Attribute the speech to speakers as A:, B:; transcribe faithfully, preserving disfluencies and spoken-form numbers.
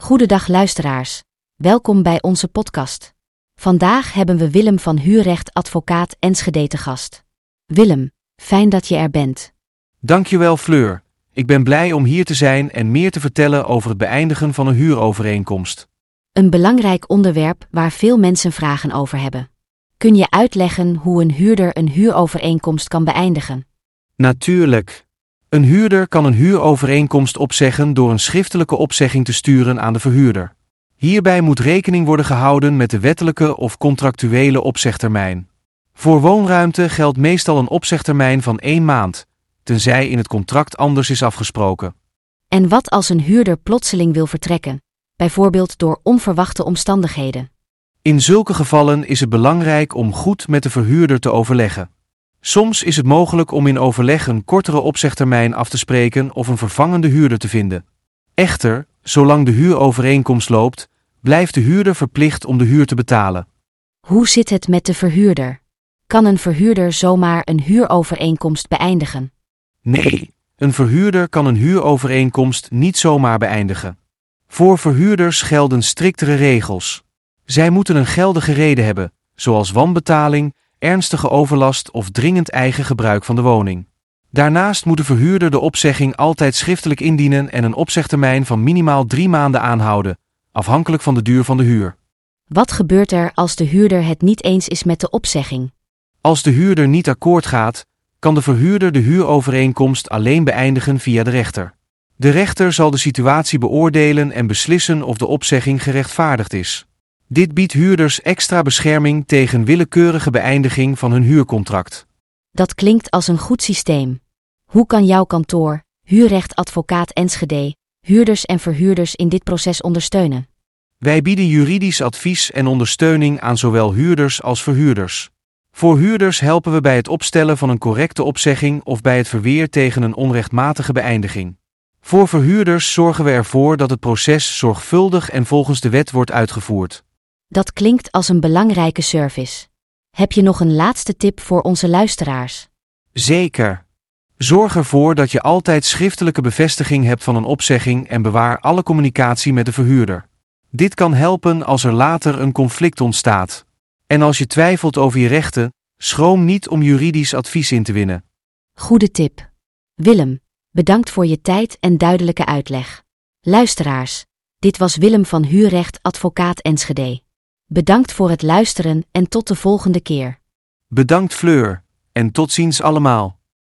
A: Goedendag luisteraars, welkom bij onze podcast. Vandaag hebben we Willem van Huurrecht Advocaat Enschede te gast. Willem, fijn dat je er bent.
B: Dankjewel Fleur, ik ben blij om hier te zijn en meer te vertellen over het beëindigen van een huurovereenkomst.
A: Een belangrijk onderwerp waar veel mensen vragen over hebben. Kun je uitleggen hoe een huurder een huurovereenkomst kan beëindigen?
B: Natuurlijk. Een huurder kan een huurovereenkomst opzeggen door een schriftelijke opzegging te sturen aan de verhuurder. Hierbij moet rekening worden gehouden met de wettelijke of contractuele opzegtermijn. Voor woonruimte geldt meestal een opzegtermijn van één maand, tenzij in het contract anders is afgesproken.
A: En wat als een huurder plotseling wil vertrekken, bijvoorbeeld door onverwachte omstandigheden?
B: In zulke gevallen is het belangrijk om goed met de verhuurder te overleggen. Soms is het mogelijk om in overleg een kortere opzegtermijn af te spreken of een vervangende huurder te vinden. Echter, zolang de huurovereenkomst loopt, blijft de huurder verplicht om de huur te betalen.
A: Hoe zit het met de verhuurder? Kan een verhuurder zomaar een huurovereenkomst beëindigen?
B: Nee, een verhuurder kan een huurovereenkomst niet zomaar beëindigen. Voor verhuurders gelden striktere regels. Zij moeten een geldige reden hebben, zoals wanbetaling, ernstige overlast of dringend eigen gebruik van de woning. Daarnaast moet de verhuurder de opzegging altijd schriftelijk indienen en een opzegtermijn van minimaal drie maanden aanhouden, afhankelijk van de duur van de huur.
A: Wat gebeurt er als de huurder het niet eens is met de opzegging?
B: Als de huurder niet akkoord gaat, kan de verhuurder de huurovereenkomst alleen beëindigen via de rechter. De rechter zal de situatie beoordelen en beslissen of de opzegging gerechtvaardigd is. Dit biedt huurders extra bescherming tegen willekeurige beëindiging van hun huurcontract.
A: Dat klinkt als een goed systeem. Hoe kan jouw kantoor, Huurrecht Advocaat Enschede, huurders en verhuurders in dit proces ondersteunen?
B: Wij bieden juridisch advies en ondersteuning aan zowel huurders als verhuurders. Voor huurders helpen we bij het opstellen van een correcte opzegging of bij het verweer tegen een onrechtmatige beëindiging. Voor verhuurders zorgen we ervoor dat het proces zorgvuldig en volgens de wet wordt uitgevoerd.
A: Dat klinkt als een belangrijke service. Heb je nog een laatste tip voor onze luisteraars?
B: Zeker. Zorg ervoor dat je altijd schriftelijke bevestiging hebt van een opzegging en bewaar alle communicatie met de verhuurder. Dit kan helpen als er later een conflict ontstaat. En als je twijfelt over je rechten, schroom niet om juridisch advies in te winnen.
A: Goede tip. Willem, bedankt voor je tijd en duidelijke uitleg. Luisteraars, dit was Willem van Huurrecht Advocaat Enschede. Bedankt voor het luisteren en tot de volgende keer.
B: Bedankt Fleur, en tot ziens allemaal.